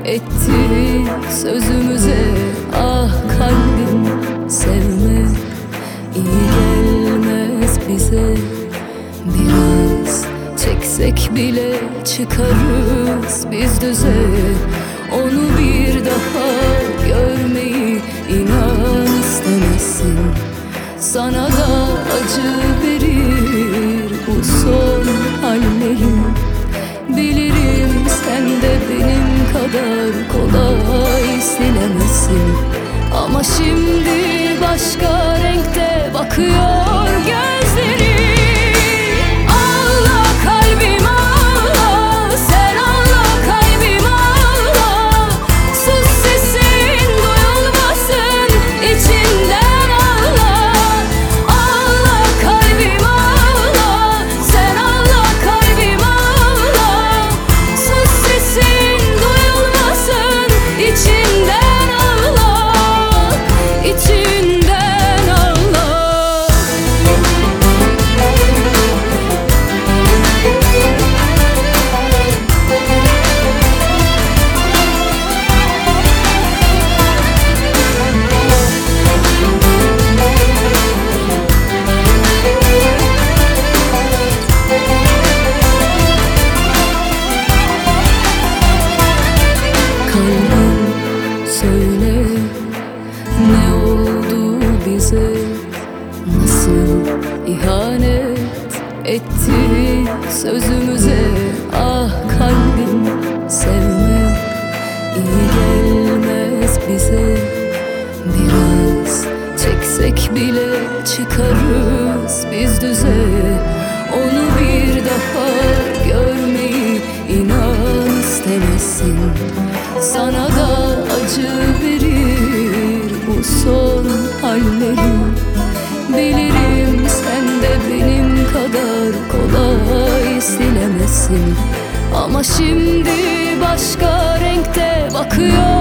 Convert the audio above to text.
ettik sözümüze. Ah kalbim, sevme iyi gelmez bize. Biraz çeksek bile çıkarız biz düze. Onu bir daha görmeyi inan istemezsin. Sana da acı verir bu son hallerim. Bilirim sen de benim kadar kolay silemezsin. Ama şimdi başka renkte bakıyor gözlerim. Söyle, ne oldu bize? Nasıl ihanet ettik sözümüze? Ah kalbim, sevme iyi gelmez bize. Biraz çeksek bile çıkarız biz düze. Onu bir daha görmeyi inan istemezsin. Sana da acı verir bu son hallerim. Bilirim sen de benim kadar kolay silemezsin. Ama şimdi başka renkte bakıyor